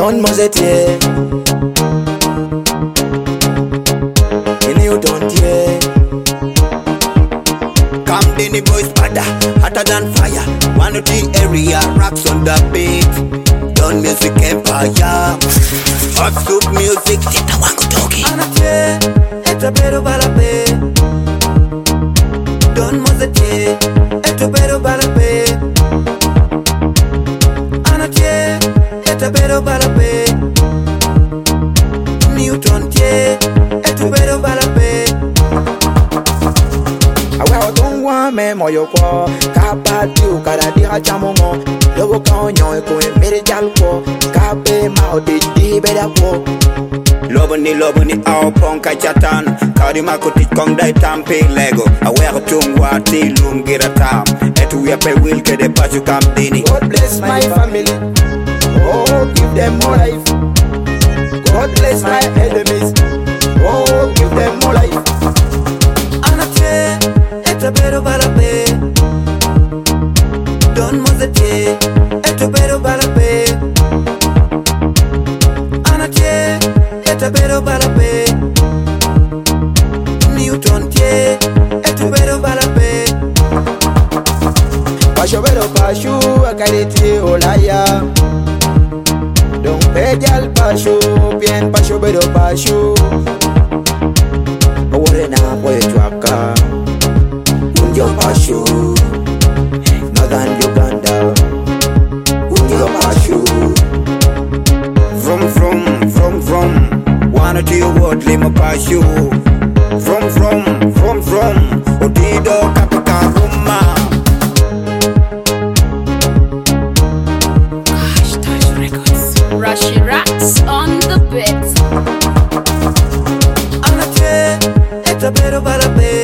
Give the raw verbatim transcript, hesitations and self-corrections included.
Don Mozetie. And you don't hear. Come Denny boys bada, hotter than fire. One of the area, rocks on the beat. Don music empire. Hot soup music, Tita Wango Dogi. Anatie, eto pero balape. Don Mozetie, eto pero balape. Anatie, eto pero balape. Newton tie, eto pero balape. Awa otongwa me moyo kwa kapati ukara di hachamongo lobo kaonyo eko emere jalko kape maode di beda ko Lobo ni lobo ni au ponka chatan. Kari makuti kong dai tampe lego. Awa otongwa ti lungira tam. Etu yape wilke de pachu Kam Denny. God bless my family. Oh, give them more life. God bless my enemies. Oh, give them more life. Anatie, eto pero balape. Don Mozetie, eto pero balape. Anatie, eto pero balape. Newton tie, eto pero balape. Pasho pero pashu, akareti olaya. Don pejal pashu, bien pasho pero pashu. Owore na boy chwaka. Unjo pashu, Northern Uganda. Unjo pashu. From from from from Wanna to your word lima pashu. From from from from Odido kapika ruma. Rashi Rats on the beat. Anatie, eto pero balape.